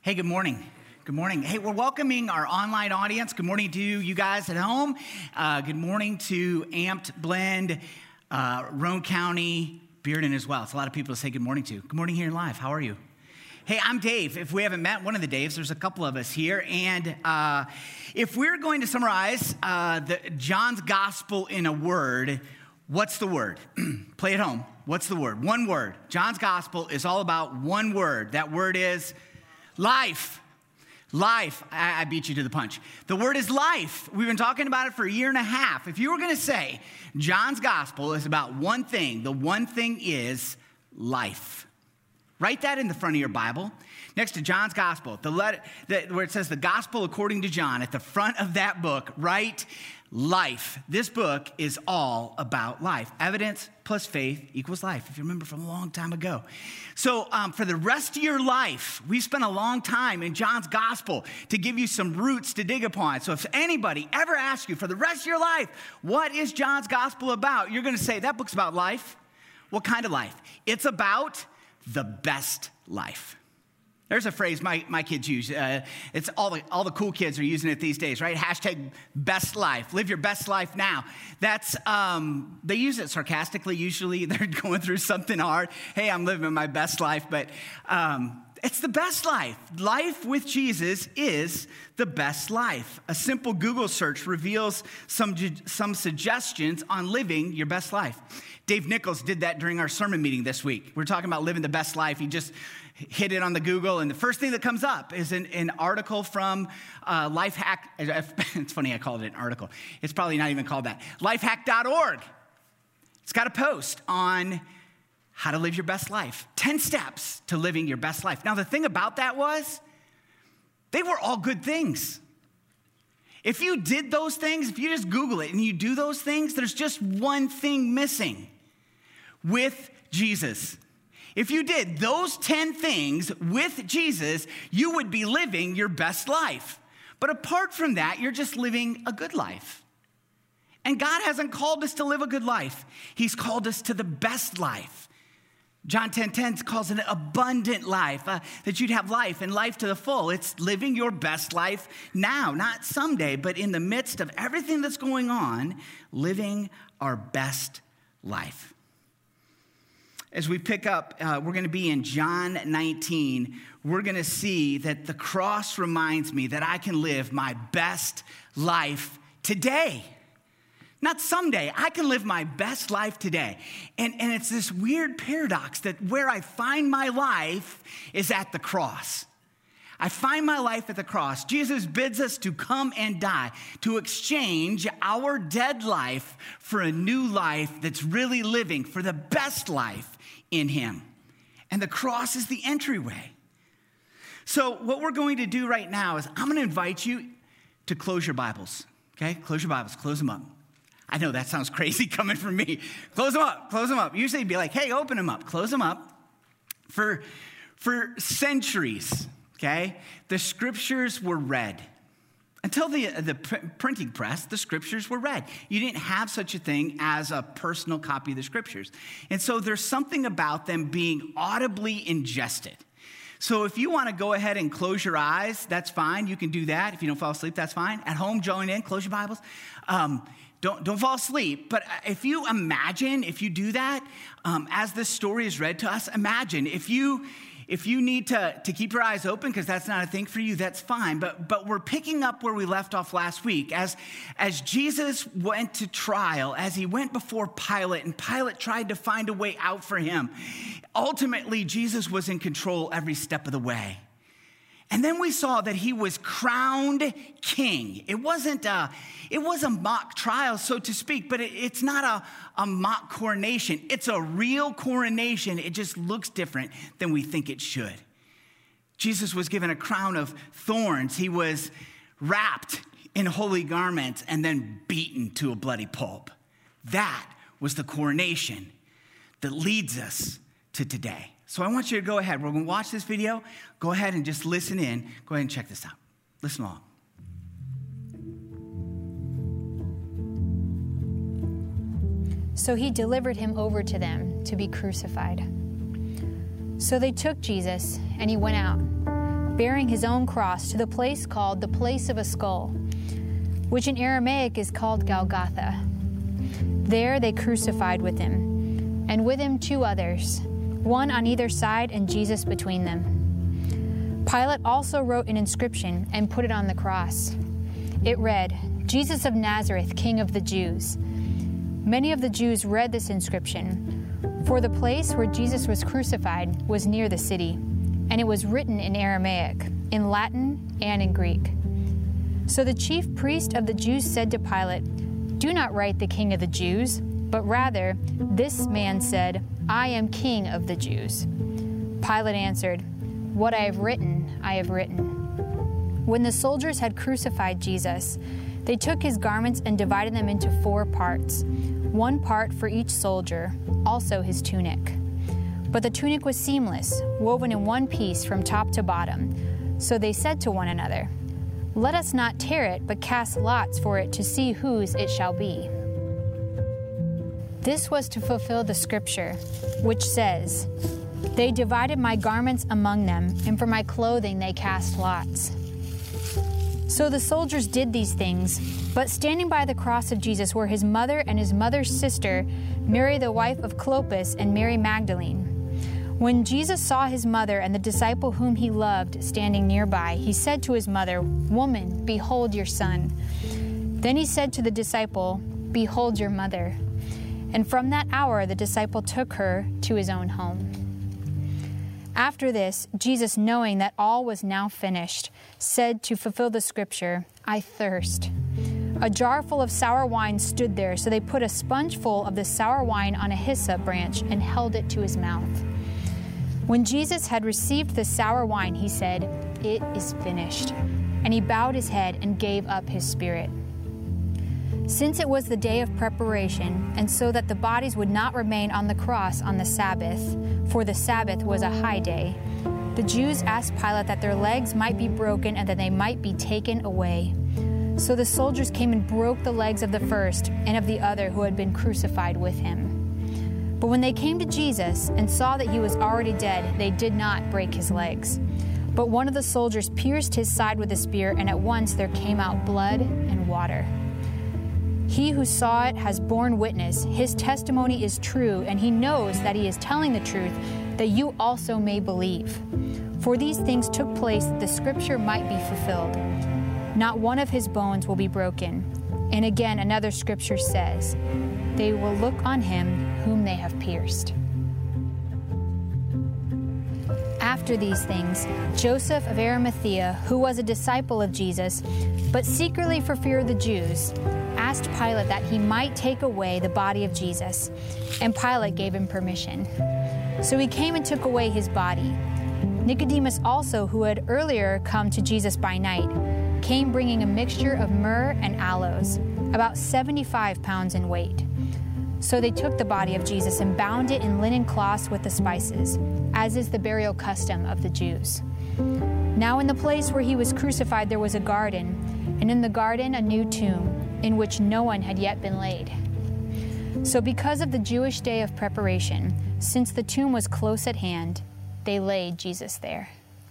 Hey, good morning. Good morning. Hey, we're welcoming our online audience. Good morning to you guys at home. Good morning to Amped, Blend, Roane County, Bearden as well. It's a lot of people to say good morning to. Good morning here live. How are you? Hey, I'm Dave. If we haven't met one of the Daves, there's a couple of us here. And if we're going to summarize John's gospel in a word, what's the word? Play at home. What's the word? One word. John's gospel is all about one word. That word is life. Life. I beat you to the punch. The word is life. We've been talking about it for a year and a half. If you were going to say John's gospel is about one thing, the one thing is life. Write that in the front of your Bible. Next to John's gospel, where it says the gospel according to John, at the front of that book, write life. This book is all about life. Evidence plus faith equals life, if you remember from a long time ago. So for the rest of your life, we spent a long time in John's gospel to give you some roots to dig upon. So if anybody ever asks you for the rest of your life, what is John's gospel about? You're going to say, that book's about life. What kind of life? It's about the best life. There's a phrase my kids use. It's all the cool kids are using it these days, right? Hashtag best life. Live your best life now. That's they use it sarcastically. Usually they're going through something hard. Hey, I'm living my best life, but it's the best life. Life with Jesus is the best life. A simple Google search reveals some suggestions on living your best life. Dave Nichols did that during our sermon meeting this week. We're talking about living the best life. He just hit it on the Google, and the first thing that comes up is an article from Lifehack. It's funny I called it an article. It's probably not even called that. Lifehack.org. It's got a post on how to live your best life. 10 steps to living your best life. Now, the thing about that was they were all good things. If you did those things, if you just Google it and you do those things, there's just one thing missing with Jesus. If you did those 10 things with Jesus, you would be living your best life. But apart from that, you're just living a good life. And God hasn't called us to live a good life. He's called us to the best life. John 10:10 calls it an abundant life, that you'd have life and life to the full. It's living your best life now, not someday, but in the midst of everything that's going on, living our best life. As we pick up, we're going to be in John 19. We're going to see that the cross reminds me that I can live my best life today. Not someday. I can live my best life today. And it's this weird paradox that where I find my life is at the cross. I find my life at the cross. Jesus bids us to come and die, to exchange our dead life for a new life that's really living for the best life in him. And the cross is the entryway. So what we're going to do right now is I'm going to invite you to close your Bibles. Okay? Close your Bibles. Close them up. I know that sounds crazy coming from me. Close them up. Close them up. Usually it'd be like, hey, open them up. Close them up. For centuries, okay, the scriptures were read. Until the printing press, the scriptures were read. You didn't have such a thing as a personal copy of the scriptures. And so there's something about them being audibly ingested. So if you want to go ahead and close your eyes, that's fine. You can do that. If you don't fall asleep, that's fine. At home, join in, close your Bibles. Don't fall asleep, but if you do that, as this story is read to us, imagine if you need to keep your eyes open, because that's not a thing for you, that's fine. But we're picking up where we left off last week. As Jesus went to trial, as he went before Pilate, and Pilate tried to find a way out for him, ultimately Jesus was in control every step of the way. And then we saw that he was crowned king. It was a mock trial, so to speak, but it's not a mock coronation. It's a real coronation. It just looks different than we think it should. Jesus was given a crown of thorns. He was wrapped in holy garments and then beaten to a bloody pulp. That was the coronation that leads us to today. So I want you to go ahead. We're going to watch this video. Go ahead and just listen in. Go ahead and check this out. Listen along. So he delivered him over to them to be crucified. So they took Jesus, and he went out. bearing his own cross, to the place called the Place of a Skull, which in Aramaic is called Golgotha. There they crucified with him, and with him 2 others, one on either side and Jesus between them. Pilate also wrote an inscription and put it on the cross. It read, "Jesus of Nazareth, King of the Jews." Many of the Jews read this inscription, for the place where Jesus was crucified was near the city, and it was written in Aramaic, in Latin, and in Greek. So the chief priest of the Jews said to Pilate, "Do not write the King of the Jews, but rather, this man said, 'I am King of the Jews.'" Pilate answered, "What I have written, I have written." When the soldiers had crucified Jesus, they took his garments and divided them into 4 parts, 1 part for each soldier, also his tunic. But the tunic was seamless, woven in one piece from top to bottom. So they said to one another, "Let us not tear it, but cast lots for it to see whose it shall be." This was to fulfill the scripture, which says, "They divided my garments among them, and for my clothing they cast lots." So the soldiers did these things, but standing by the cross of Jesus were his mother and his mother's sister, Mary the wife of Clopas, and Mary Magdalene. When Jesus saw his mother and the disciple whom he loved standing nearby, he said to his mother, "Woman, behold your son." Then he said to the disciple, "Behold your mother." And from that hour the disciple took her to his own home. After this, Jesus, knowing that all was now finished, said to fulfill the scripture, "I thirst." A jar full of sour wine stood there, so they put a sponge full of the sour wine on a hyssop branch and held it to his mouth. When Jesus had received the sour wine, he said, "It is finished." And he bowed his head and gave up his spirit. Since it was the day of preparation, and so that the bodies would not remain on the cross on the Sabbath, for the Sabbath was a high day, the Jews asked Pilate that their legs might be broken and that they might be taken away. So the soldiers came and broke the legs of the first and of the other who had been crucified with him. But when they came to Jesus and saw that he was already dead, they did not break his legs. But one of the soldiers pierced his side with a spear, and at once there came out blood and water. He who saw it has borne witness. His testimony is true, and he knows that he is telling the truth, that you also may believe. For these things took place that the scripture might be fulfilled. Not one of his bones will be broken. And again, another scripture says, "They will look on him whom they have pierced." After these things, Joseph of Arimathea, who was a disciple of Jesus, but secretly for fear of the Jews, asked Pilate that he might take away the body of Jesus, and Pilate gave him permission. So he came and took away his body. Nicodemus also, who had earlier come to Jesus by night, came bringing a mixture of myrrh and aloes, about 75 pounds in weight. So they took the body of Jesus and bound it in linen cloths with the spices, as is the burial custom of the Jews. Now in the place where he was crucified there was a garden, and in the garden a new tomb, in which no one had yet been laid. So because of the Jewish day of preparation, since the tomb was close at hand, they laid Jesus there.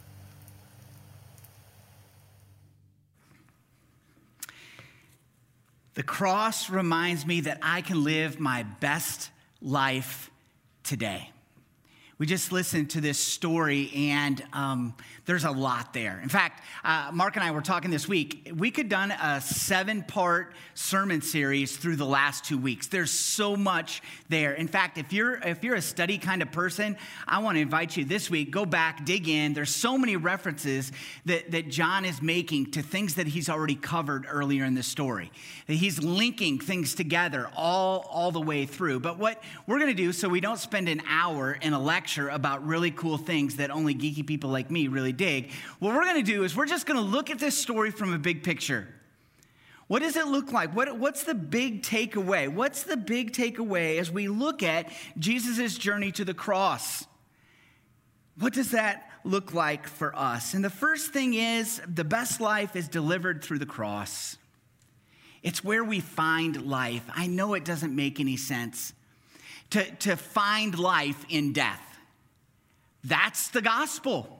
The cross reminds me that I can live my best life today. We just listened to this story, and there's a lot there. In fact, Mark and I were talking this week. We could have done a 7-part sermon series through the last 2 weeks. There's so much there. In fact, if you're a study kind of person, I want to invite you this week, go back, dig in. There's so many references that John is making to things that he's already covered earlier in the story. He's linking things together all the way through. But what we're going to do, so we don't spend an hour in a lecture about really cool things that only geeky people like me really dig, what we're going to do is we're just going to look at this story from a big picture. What does it look like? What's the big takeaway? What's the big takeaway as we look at Jesus' journey to the cross? What does that look like for us? And the first thing is, the best life is delivered through the cross. It's where we find life. I know it doesn't make any sense to find life in death. That's the gospel.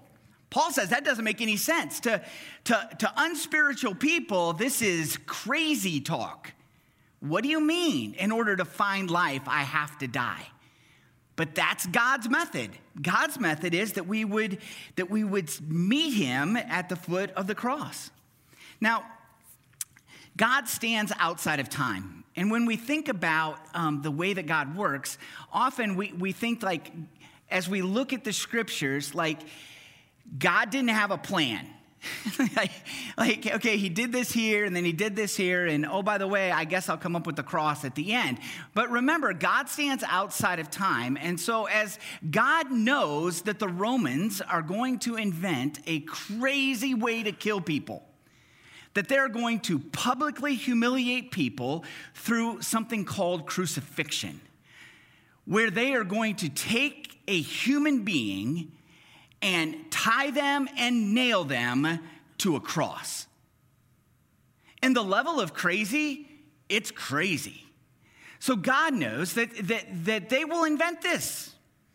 Paul says that doesn't make any sense. To unspiritual people, this is crazy talk. What do you mean? In order to find life, I have to die. But that's God's method. God's method is that we would meet him at the foot of the cross. Now, God stands outside of time. And when we think about the way that God works, often we think like, as we look at the scriptures, like God didn't have a plan. like, okay, he did this here, and then he did this here, and oh, by the way, I guess I'll come up with the cross at the end. But remember, God stands outside of time, and so as God knows that the Romans are going to invent a crazy way to kill people, that they're going to publicly humiliate people through something called crucifixion, where they are going to take a human being and tie them and nail them to a cross. And the level of crazy, it's crazy. So God knows that they will invent this.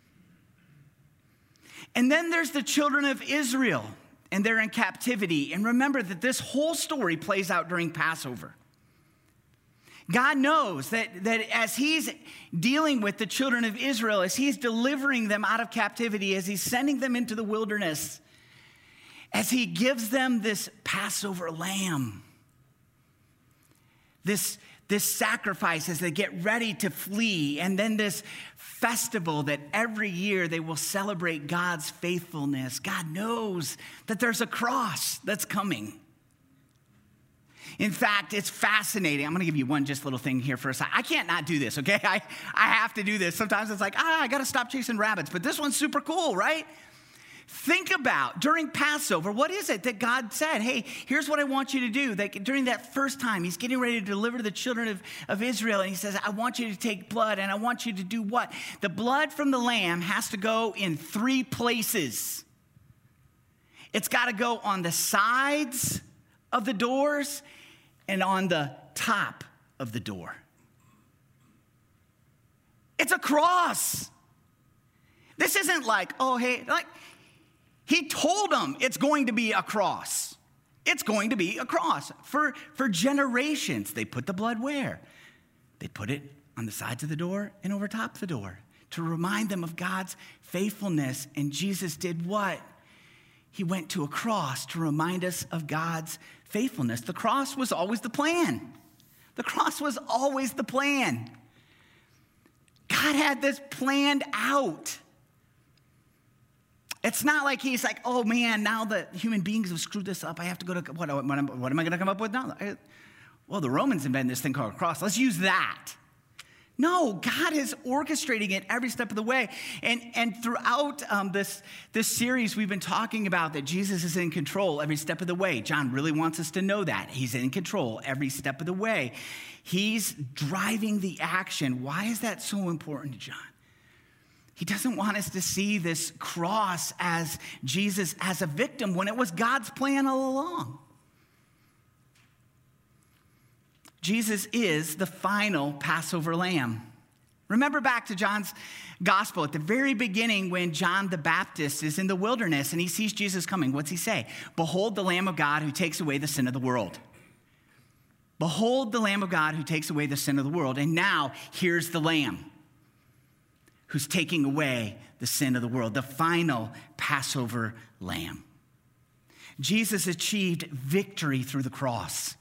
And then there's the children of Israel, and they're in captivity. And remember that this whole story plays out during Passover. God knows that as he's dealing with the children of Israel, as he's delivering them out of captivity, as he's sending them into the wilderness, as he gives them this Passover lamb, this sacrifice as they get ready to flee, and then this festival that every year they will celebrate God's faithfulness. God knows that there's a cross that's coming. In fact, it's fascinating. I'm going to give you one just little thing here for a second. I can't not do this, okay? I have to do this. Sometimes it's like, I got to stop chasing rabbits. But this one's super cool, right? Think about, during Passover, what is it that God said? Hey, here's what I want you to do. During that first time, he's getting ready to deliver the children of Israel. And he says, I want you to take blood, and I want you to do what? The blood from the lamb has to go in 3 places. It's got to go on the sides of the doors and on the top of the door. It's a cross. This isn't like, oh, hey, like he told them it's going to be a cross. It's going to be a cross. For generations, they put the blood where? They put it on the sides of the door and over top of the door to remind them of God's faithfulness. And Jesus did what? He went to a cross to remind us of God's faithfulness. The cross was always the plan. The cross was always the plan. God had this planned out. It's not like he's like, oh man, now the human beings have screwed this up. I have to go to, what am I going to come up with now? Well, the Romans invented this thing called a cross. Let's use that. No, God is orchestrating it every step of the way. And throughout this series, we've been talking about that Jesus is in control every step of the way. John really wants us to know that. He's in control every step of the way. He's driving the action. Why is that so important to John? He doesn't want us to see this cross as Jesus as a victim when it was God's plan all along. Jesus is the final Passover lamb. Remember back to John's gospel at the very beginning when John the Baptist is in the wilderness and he sees Jesus coming. What's he say? Behold the Lamb of God who takes away the sin of the world. Behold the Lamb of God who takes away the sin of the world. And now here's the Lamb who's taking away the sin of the world, the final Passover lamb. Jesus achieved victory through the cross.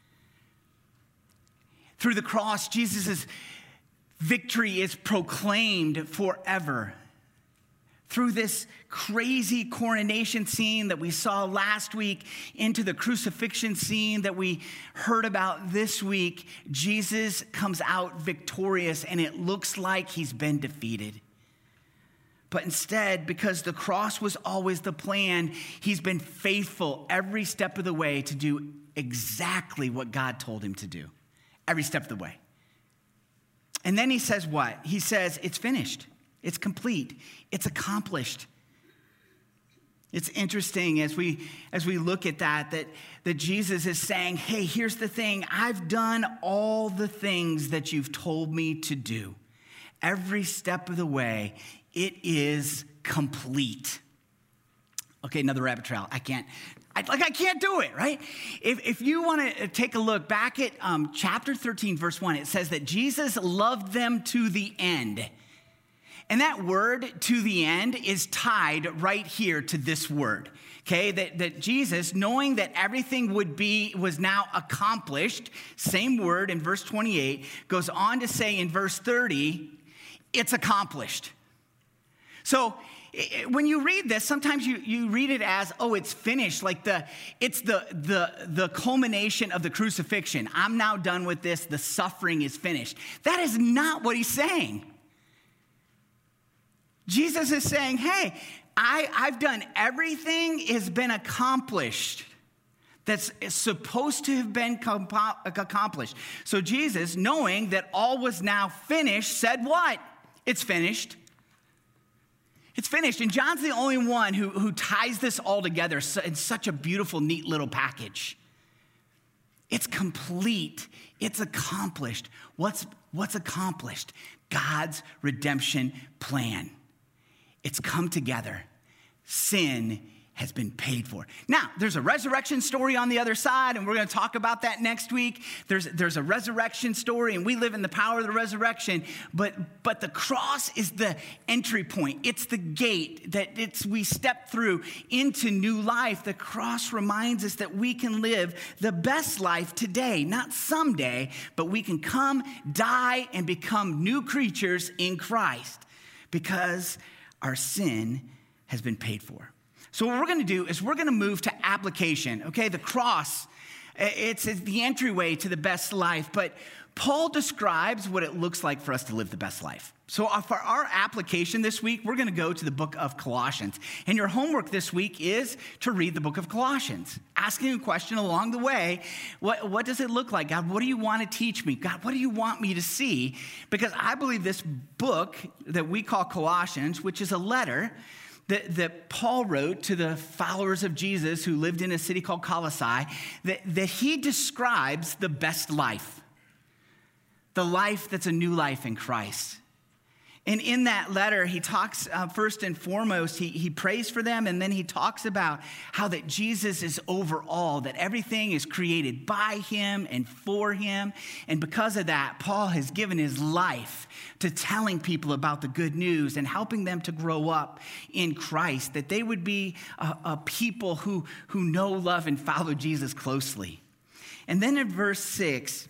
Through the cross, Jesus' victory is proclaimed forever. Through this crazy coronation scene that we saw last week into the crucifixion scene that we heard about this week, Jesus comes out victorious, and it looks like he's been defeated. But instead, because the cross was always the plan, he's been faithful every step of the way to do exactly what God told him to do. Every step of the way. And then he says what? He says, it's finished. It's complete. It's accomplished. It's interesting as we look at that Jesus is saying, hey, here's the thing. I've done all the things that you've told me to do. Every step of the way, it is complete. Okay, another rabbit trail. I can't do it, right? If you want to take a look back at chapter 13, verse 1, it says that Jesus loved them to the end. And that word, to the end, is tied right here to this word, okay? That Jesus, knowing that everything was now accomplished, same word in verse 28, goes on to say in verse 30, it's accomplished. So when you read this, sometimes you read it as, oh, it's finished, like it's the culmination of the crucifixion. I'm now done with this. The suffering is finished. That is not what he's saying. Jesus is saying, hey, I've done everything has been accomplished that's supposed to have been accomplished. So Jesus, knowing that all was now finished, said what? It's finished. It's finished. And John's the only one who ties this all together in such a beautiful, neat little package. It's complete. It's accomplished. What's accomplished? God's redemption plan. It's come together. Sin has been paid for. Now, there's a resurrection story on the other side, and we're going to talk about that next week. There's a resurrection story, and we live in the power of the resurrection, but the cross is the entry point. It's the gate that we step through into new life. The cross reminds us that we can live the best life today, not someday, but we can come, die, and become new creatures in Christ because our sin has been paid for. So what we're going to do is we're going to move to application, okay? The cross, it's the entryway to the best life, but Paul describes what it looks like for us to live the best life. So for our application this week, we're going to go to the book of Colossians. And your homework this week is to read the book of Colossians, asking a question along the way. What does it look like? God, what do you want to teach me? God, what do you want me to see? Because I believe this book that we call Colossians, which is a letter that Paul wrote to the followers of Jesus who lived in a city called Colossae, that he describes the best life, the life that's a new life in Christ. And in that letter, he talks, first and foremost, he prays for them, and then he talks about how that Jesus is over all, that everything is created by him and for him. And because of that, Paul has given his life to telling people about the good news and helping them to grow up in Christ, that they would be a people who know, love, and follow Jesus closely. And then in verse 6,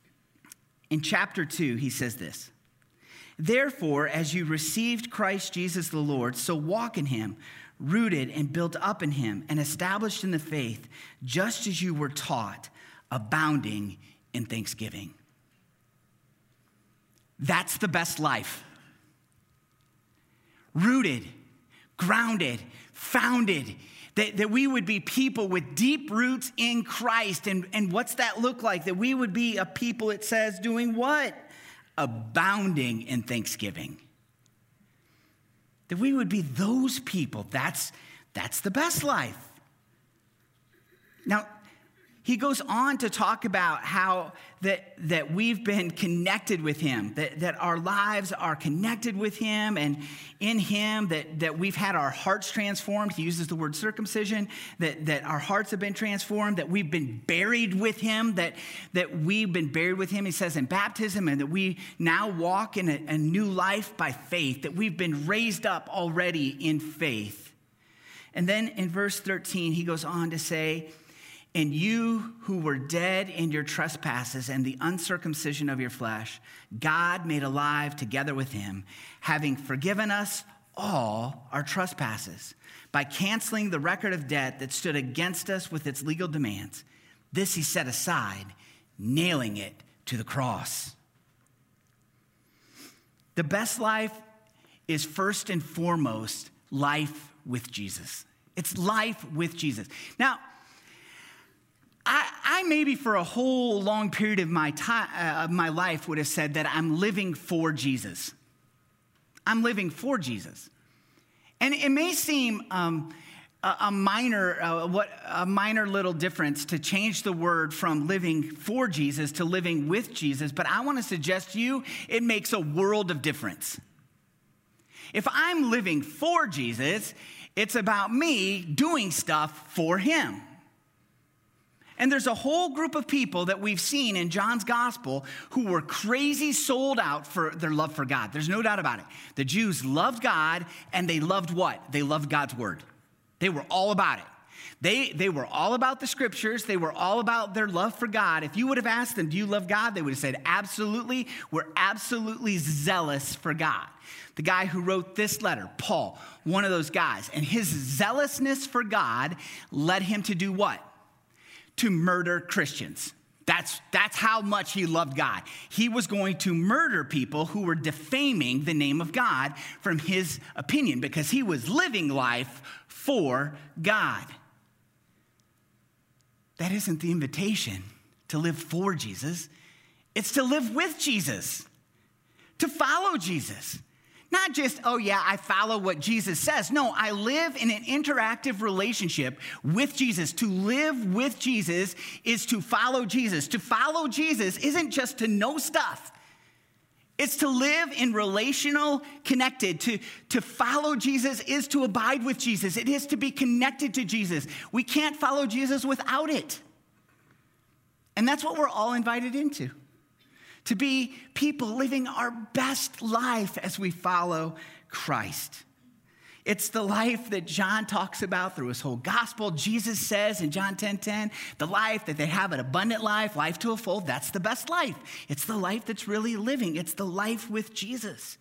in chapter 2, he says this: "Therefore, as you received Christ Jesus the Lord, so walk in him, rooted and built up in him, and established in the faith, just as you were taught, abounding in thanksgiving." That's the best life. Rooted, grounded, founded, that we would be people with deep roots in Christ. And what's that look like? That we would be a people, it says, doing what? Abounding in thanksgiving. That we would be those people. That's the best life. Now, he goes on to talk about how that we've been connected with him, that our lives are connected with him, and in him that we've had our hearts transformed. He uses the word circumcision, that our hearts have been transformed, that we've been buried with him, that we've been buried with him, he says, in baptism, and that we now walk in a new life by faith, that we've been raised up already in faith. And then in verse 13, he goes on to say, "And you who were dead in your trespasses and the uncircumcision of your flesh, God made alive together with him, having forgiven us all our trespasses, by canceling the record of debt that stood against us with its legal demands. This he set aside, nailing it to the cross." The best life is first and foremost life with Jesus. It's life with Jesus. Now, I maybe for a whole long period of my life would have said that I'm living for Jesus. I'm living for Jesus. And it may seem a minor little difference to change the word from living for Jesus to living with Jesus, but I want to suggest to you it makes a world of difference. If I'm living for Jesus, It's about me doing stuff for him. And there's a whole group of people that we've seen in John's gospel who were crazy sold out for their love for God. There's no doubt about it. The Jews loved God, and they loved what? They loved God's word. They were all about it. They were all about the scriptures. They were all about their love for God. If you would have asked them, do you love God? They would have said, absolutely. We're absolutely zealous for God. The guy who wrote this letter, Paul, one of those guys. And his zealousness for God led him to do what? To murder Christians. That's how much he loved God. He was going to murder people who were defaming the name of God from his opinion because he was living life for God. That isn't the invitation to live for Jesus. It's to live with Jesus, to follow Jesus. Not just, oh yeah, I follow what Jesus says. No, I live in an interactive relationship with Jesus. To live with Jesus is to follow Jesus. To follow Jesus isn't just to know stuff. It's to live in relational connected. To follow Jesus is to abide with Jesus. It is to be connected to Jesus. We can't follow Jesus without it. And that's what we're all invited into. To be people living our best life as we follow Christ. It's the life that John talks about through his whole gospel. Jesus says in John 10:10, the life that they have, an abundant life, life to a full, that's the best life. It's the life that's really living. It's the life with Jesus.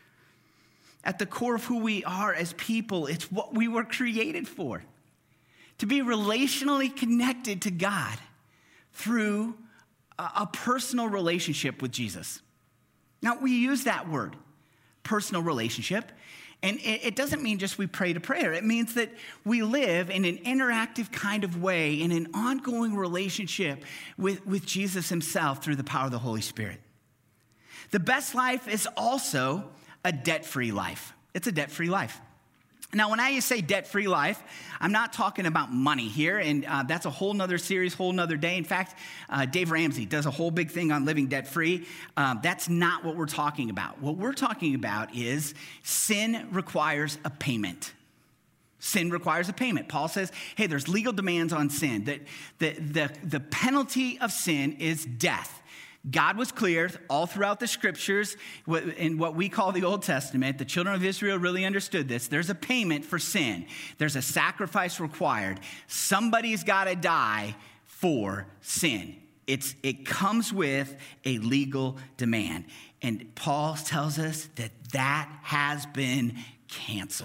At the core of who we are as people, it's what we were created for. To be relationally connected to God through a personal relationship with Jesus. Now, we use that word, personal relationship, and it doesn't mean just we pray to prayer. It means that we live in an interactive kind of way, in an ongoing relationship with Jesus himself through the power of the Holy Spirit. The best life is also a debt-free life. It's a debt-free life. Now, when I say debt-free life, I'm not talking about money here, and that's a whole nother series, whole nother day. In fact, Dave Ramsey does a whole big thing on living debt-free. That's not what we're talking about. What we're talking about is sin requires a payment. Sin requires a payment. Paul says, hey, there's legal demands on sin. That the penalty of sin is death. God was clear all throughout the scriptures in what we call the Old Testament. The children of Israel really understood this. There's a payment for sin. There's a sacrifice required. Somebody's got to die for sin. It comes with a legal demand. And Paul tells us that has been canceled.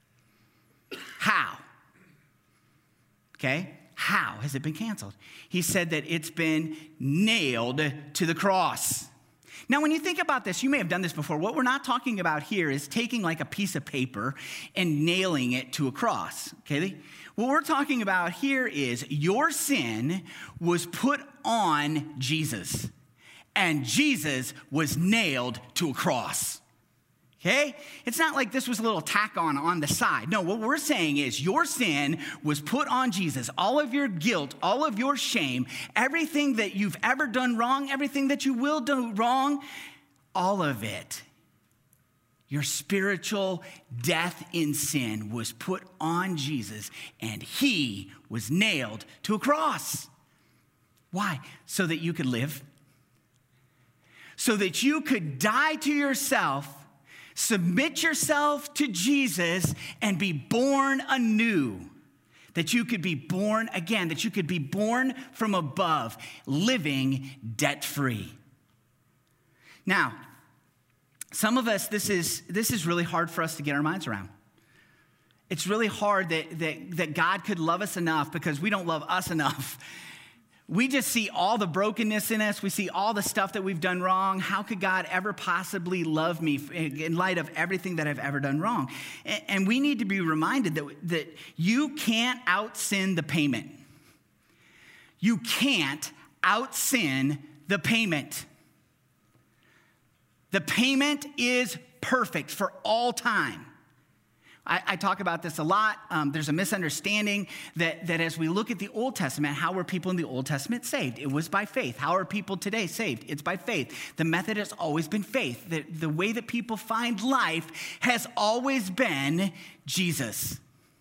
How? Okay? How has it been canceled? He said that it's been nailed to the cross. Now, when you think about this, you may have done this before. What we're not talking about here is taking like a piece of paper and nailing it to a cross, okay? What we're talking about here is your sin was put on Jesus, and Jesus was nailed to a cross. Okay? It's not like this was a little tack on the side. No, what we're saying is your sin was put on Jesus. All of your guilt, all of your shame, everything that you've ever done wrong, everything that you will do wrong, all of it. Your spiritual death in sin was put on Jesus, and he was nailed to a cross. Why? So that you could live. So that you could die to yourself, submit yourself to Jesus, and be born anew. That you could be born again, that you could be born from above, living debt-free. Now, some of us, this is really hard for us to get our minds around. It's really hard that God could love us enough because we don't love us enough. We just see all the brokenness in us. We see all the stuff that we've done wrong. How could God ever possibly love me in light of everything that I've ever done wrong? And we need to be reminded that you can't out-sin the payment. You can't out-sin the payment. The payment is perfect for all time. I talk about this a lot. There's a misunderstanding that as we look at the Old Testament, how were people in the Old Testament saved? It was by faith. How are people today saved? It's by faith. The method has always been faith. The way that people find life has always been Jesus.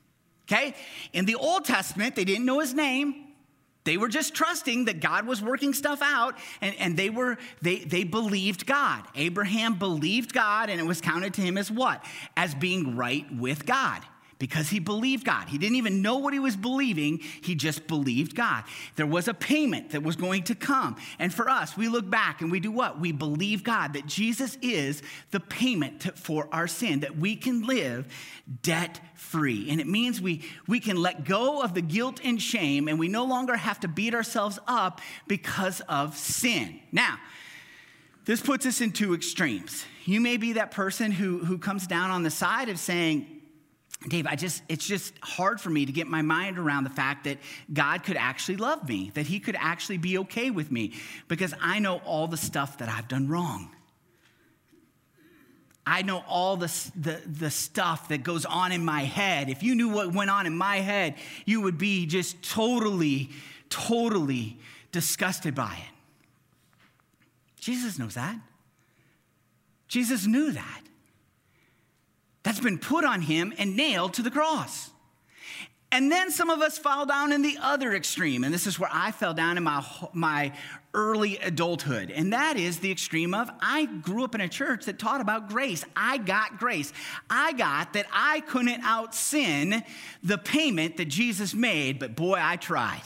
okay? In the Old Testament, they didn't know his name. They were just trusting that God was working stuff out, and they believed God. Abraham believed God, and it was counted to him as what? As being right with God, because he believed God. He didn't even know what he was believing. He just believed God. There was a payment that was going to come. And for us, we look back and we do what? We believe God, that Jesus is the payment for our sin, that we can live debt-free. And it means we can let go of the guilt and shame, and we no longer have to beat ourselves up because of sin. Now, this puts us in two extremes. You may be that person who comes down on the side of saying, Dave, it's just hard for me to get my mind around the fact that God could actually love me, that he could actually be okay with me, because I know all the stuff that I've done wrong. I know all the stuff that goes on in my head. If you knew what went on in my head, you would be just totally disgusted by it. Jesus knows that. Jesus knew that. That's been put on him and nailed to the cross. And then some of us fall down in the other extreme, and this is where I fell down in my early adulthood, and that is the extreme of I grew up in a church that taught about grace. I got grace. I got that I couldn't out-sin the payment that Jesus made, but boy, I tried.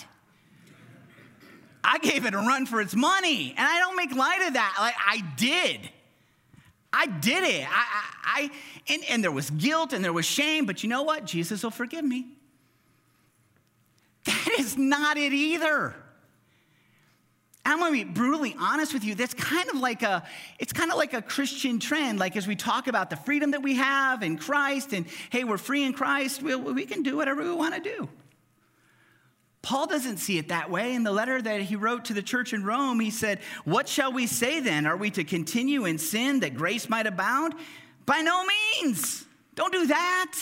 I gave it a run for its money, and I don't make light of that. Like, I did it. And there was guilt and there was shame, but you know what? Jesus will forgive me. That is not it either. I'm going to be brutally honest with you. That's kind of like a Christian trend. Like, as we talk about the freedom that we have in Christ, and hey, we're free in Christ, we can do whatever we want to do. Paul doesn't see it that way. In the letter that he wrote to the church in Rome, he said, "What shall we say then? Are we to continue in sin that grace might abound? By no means. Don't do that.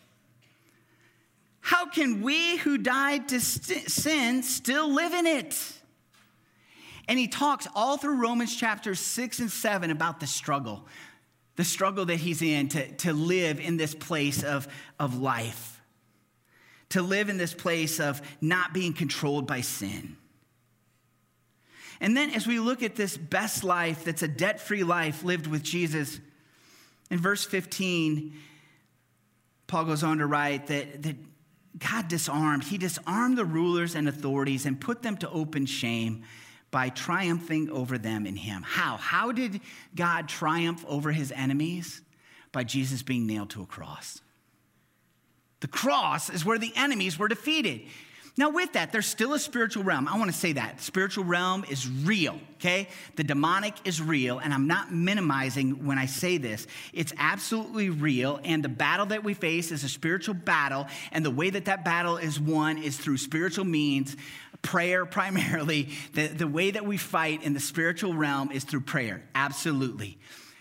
How can we who died to sin still live in it?" And he talks all through Romans chapters 6 and 7 about the struggle that he's in to live in this place of life. To live in this place of not being controlled by sin. And then as we look at this best life, that's a debt-free life lived with Jesus, in verse 15, Paul goes on to write that God disarmed the rulers and authorities and put them to open shame by triumphing over them in him. How? How did God triumph over his enemies? By Jesus being nailed to a cross. The cross is where the enemies were defeated. Now, with that, there's still a spiritual realm. I want to say that. The spiritual realm is real, okay? The demonic is real, and I'm not minimizing when I say this. It's absolutely real, and the battle that we face is a spiritual battle, and the way that battle is won is through spiritual means, prayer primarily. The way that we fight in the spiritual realm is through prayer, absolutely.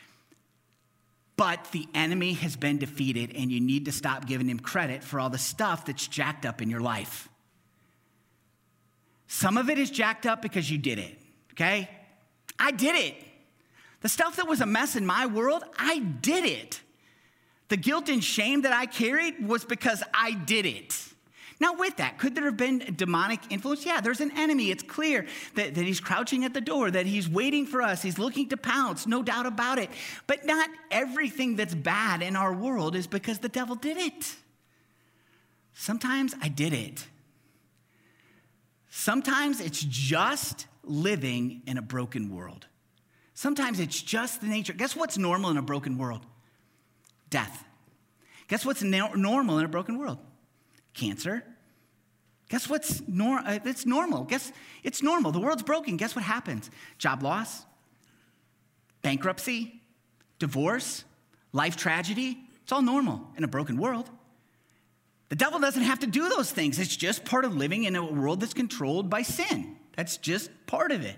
But the enemy has been defeated, and you need to stop giving him credit for all the stuff that's jacked up in your life. Some of it is jacked up because you did it, okay? I did it. The stuff that was a mess in my world, I did it. The guilt and shame that I carried was because I did it. Now, with that, could there have been a demonic influence? Yeah, there's an enemy. It's clear that he's crouching at the door, that he's waiting for us. He's looking to pounce, no doubt about it. But not everything that's bad in our world is because the devil did it. Sometimes I did it. Sometimes it's just living in a broken world. Sometimes it's just the nature. Guess what's normal in a broken world? Death. Guess what's normal in a broken world? Cancer. Guess what's it's normal? Guess it's normal. The world's broken. Guess what happens? Job loss, bankruptcy, divorce, life tragedy. It's all normal in a broken world. The devil doesn't have to do those things. It's just part of living in a world that's controlled by sin. That's just part of it.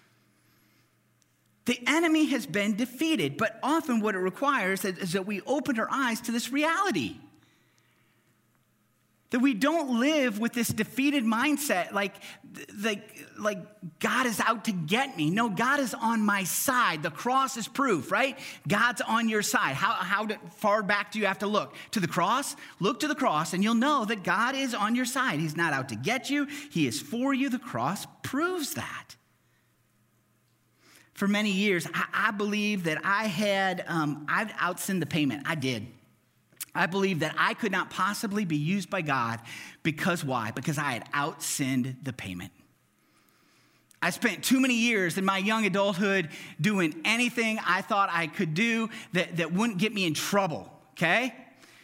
The enemy has been defeated, but often what it requires is that we open our eyes to this reality. That we don't live with this defeated mindset like God is out to get me. No, God is on my side. The cross is proof, right? God's on your side. How far back do you have to look? To the cross? Look to the cross and you'll know that God is on your side. He's not out to get you. He is for you. The cross proves that. For many years, I believe that I'd outsinned the payment. I did. I believe that I could not possibly be used by God because why? Because I had outsinned the payment. I spent too many years in my young adulthood doing anything I thought I could do that wouldn't get me in trouble, okay?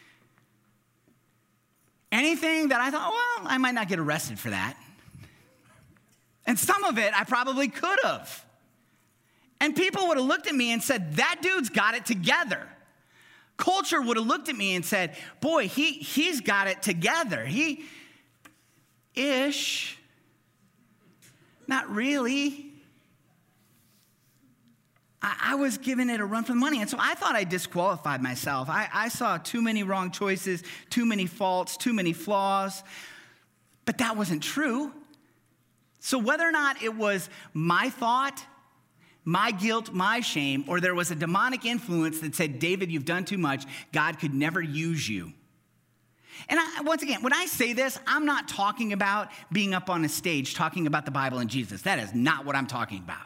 Anything that I thought, well, I might not get arrested for that. And some of it I probably could have. And people would have looked at me and said, that dude's got it together. Culture would have looked at me and said, boy, he's got it together. He-ish. Not really. I was giving it a run for the money. And so I thought I disqualified myself. I saw too many wrong choices, too many faults, too many flaws. But that wasn't true. So whether or not it was my thought, my guilt, my shame, or there was a demonic influence that said, David, you've done too much. God could never use you. And once again, when I say this, I'm not talking about being up on a stage talking about the Bible and Jesus. That is not what I'm talking about.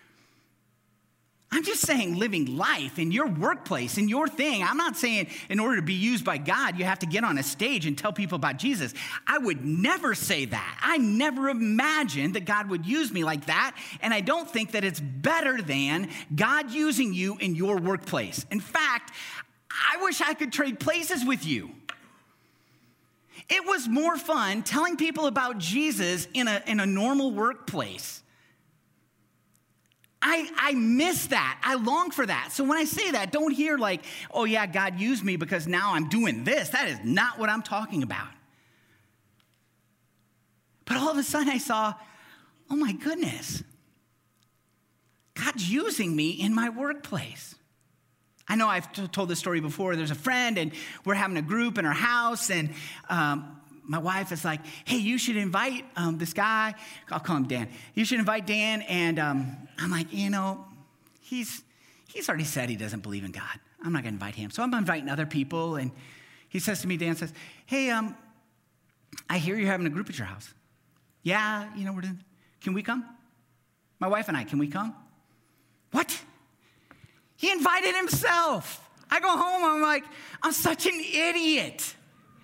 I'm just saying living life in your workplace, in your thing. I'm not saying in order to be used by God, you have to get on a stage and tell people about Jesus. I would never say that. I never imagined that God would use me like that. And I don't think that it's better than God using you in your workplace. In fact, I wish I could trade places with you. It was more fun telling people about Jesus in a normal workplace. I miss that. I long for that. So when I say that, don't hear like, oh yeah, God used me because now I'm doing this. That is not what I'm talking about. But all of a sudden I saw, oh my goodness, God's using me in my workplace. I know I've told this story before. There's a friend and we're having a group in our house and my wife is like, hey, you should invite this guy. I'll call him Dan. You should invite Dan. And I'm like, you know, he's already said he doesn't believe in God. I'm not going to invite him. So I'm inviting other people. And he says to me, Dan says, hey, I hear you're having a group at your house. Yeah, you know, can we come? My wife and I, can we come? What? He invited himself. I go home, I'm like, I'm such an idiot.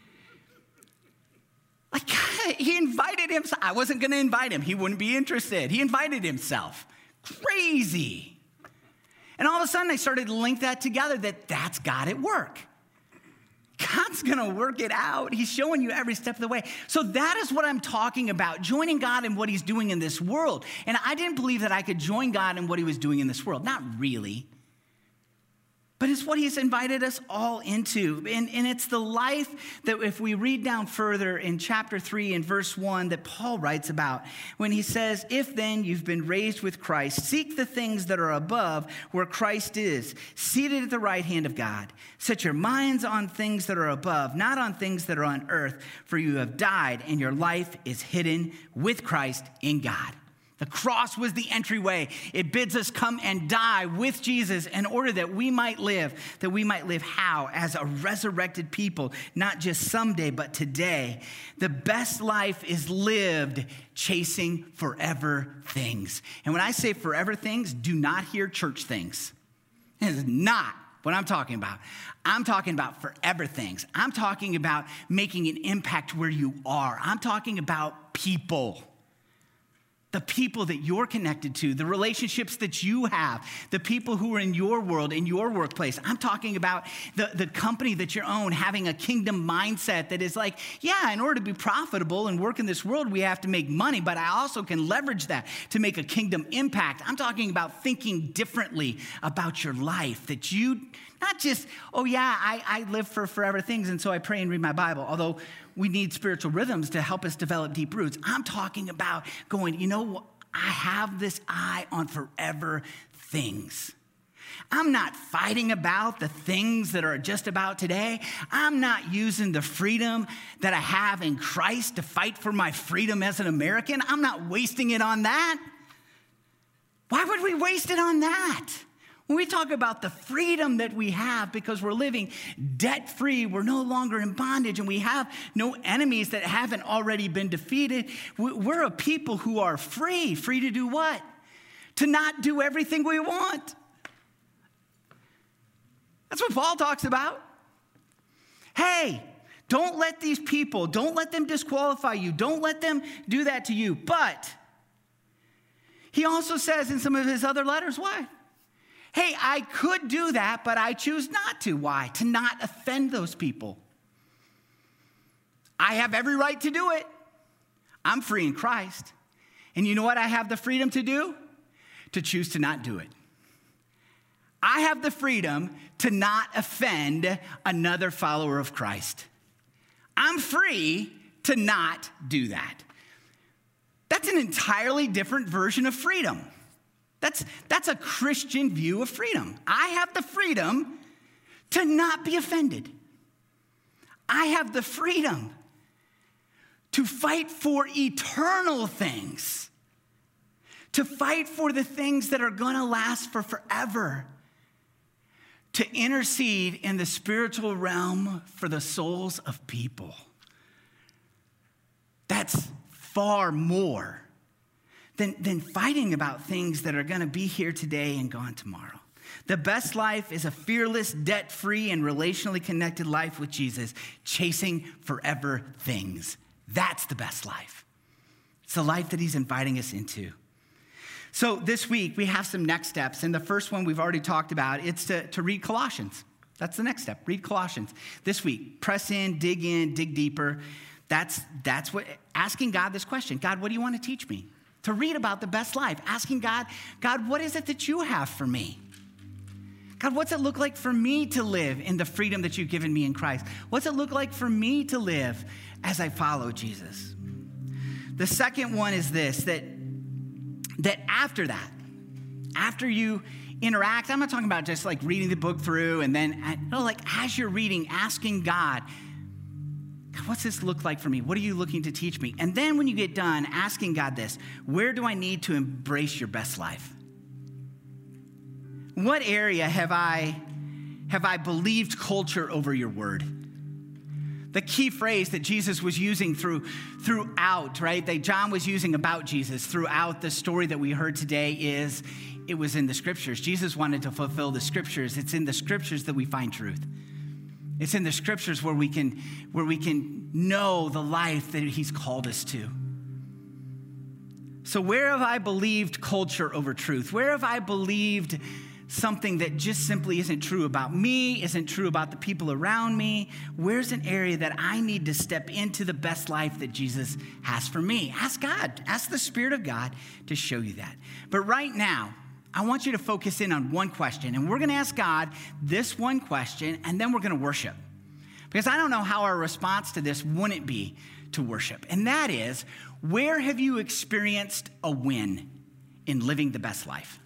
Like, God, he invited himself. I wasn't going to invite him. He wouldn't be interested. He invited himself. Crazy. And all of a sudden, I started to link that together, that's God at work. God's going to work it out. He's showing you every step of the way. So that is what I'm talking about, joining God in what he's doing in this world. And I didn't believe that I could join God in what he was doing in this world. Not really. But it's what he's invited us all into. And it's the life that if we read down further in chapter 3 and verse 1 that Paul writes about when he says, if then you've been raised with Christ, seek the things that are above where Christ is, seated at the right hand of God. Set your minds on things that are above, not on things that are on earth, for you have died and your life is hidden with Christ in God. The cross was the entryway. It bids us come and die with Jesus in order that we might live how? As a resurrected people, not just someday, but today. The best life is lived chasing forever things. And when I say forever things, do not hear church things. It is not what I'm talking about. I'm talking about forever things. I'm talking about making an impact where you are. I'm talking about people. The people that you're connected to, the relationships that you have, the people who are in your world, in your workplace. I'm talking about the company that you own, having a kingdom mindset that is like, yeah, in order to be profitable and work in this world, we have to make money, but I also can leverage that to make a kingdom impact. I'm talking about thinking differently about your life, that you, not just, oh yeah, I live for forever things, and so I pray and read my Bible, although we need spiritual rhythms to help us develop deep roots. I'm talking about going, you know what? I have this eye on forever things. I'm not fighting about the things that are just about today. I'm not using the freedom that I have in Christ to fight for my freedom as an American. I'm not wasting it on that. Why would we waste it on that? When we talk about the freedom that we have because we're living debt-free, we're no longer in bondage, and we have no enemies that haven't already been defeated, we're a people who are free. Free to do what? To not do everything we want. That's what Paul talks about. Hey, don't let these people, don't let them disqualify you. Don't let them do that to you. But he also says in some of his other letters, why? Hey, I could do that, but I choose not to. Why? To not offend those people. I have every right to do it. I'm free in Christ. And you know what I have the freedom to do? To choose to not do it. I have the freedom to not offend another follower of Christ. I'm free to not do that. That's an entirely different version of freedom. That's a Christian view of freedom. I have the freedom to not be offended. I have the freedom to fight for eternal things, to fight for the things that are going to last for forever, to intercede in the spiritual realm for the souls of people. That's far more than fighting about things that are going to be here today and gone tomorrow. The best life is a fearless, debt-free, and relationally connected life with Jesus, chasing forever things. That's the best life. It's the life that he's inviting us into. So this week, we have some next steps. And the first one we've already talked about, it's to read Colossians. That's the next step. Read Colossians. This week, press in, dig deeper. That's what, asking God this question. God, what do you want to teach me? To read about the best life. Asking God, what is it that you have for me? God, what's it look like for me to live in the freedom that you've given me in Christ? What's it look like for me to live as I follow Jesus? The second one is this, that after that, after you interact, I'm not talking about just like reading the book through and then, like as you're reading, asking God, what's this look like for me? What are you looking to teach me? And then when you get done, asking God this, where do I need to embrace your best life? What area have I believed culture over your word? The key phrase that Jesus was using throughout, right? That John was using about Jesus throughout the story that we heard today is, it was in the scriptures. Jesus wanted to fulfill the scriptures. It's in the scriptures that we find truth. It's in the scriptures where we can know the life that he's called us to. So where have I believed culture over truth? Where have I believed something that just simply isn't true about me, isn't true about the people around me? Where's an area that I need to step into the best life that Jesus has for me? Ask God, ask the Spirit of God to show you that. But right now, I want you to focus in on one question, and we're going to ask God this one question, and then we're going to worship. Because I don't know how our response to this wouldn't be to worship. And that is, where have you experienced a win in living the best life?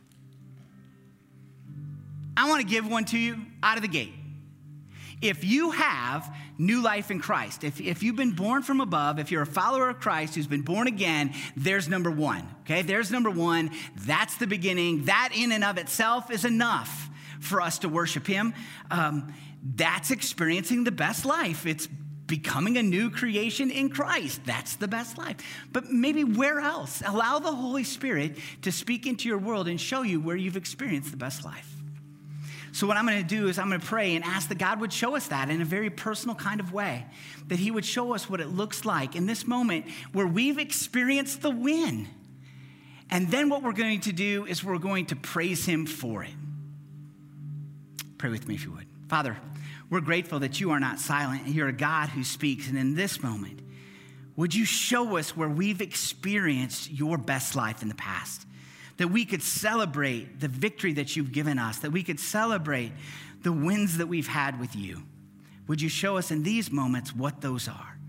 I want to give one to you out of the gate. If you have new life in Christ, if you've been born from above, if you're a follower of Christ who's been born again, there's number one, okay? There's number one. That's the beginning. That in and of itself is enough for us to worship him. That's experiencing the best life. It's becoming a new creation in Christ. That's the best life. But maybe where else? Allow the Holy Spirit to speak into your world and show you where you've experienced the best life. So what I'm going to do is I'm going to pray and ask that God would show us that in a very personal kind of way, that he would show us what it looks like in this moment where we've experienced the win. And then what we're going to do is we're going to praise him for it. Pray with me if you would. Father, we're grateful that you are not silent and you're a God who speaks. And in this moment, would you show us where we've experienced your best life in the past? That we could celebrate the victory that you've given us, that we could celebrate the wins that we've had with you. Would you show us in these moments what those are?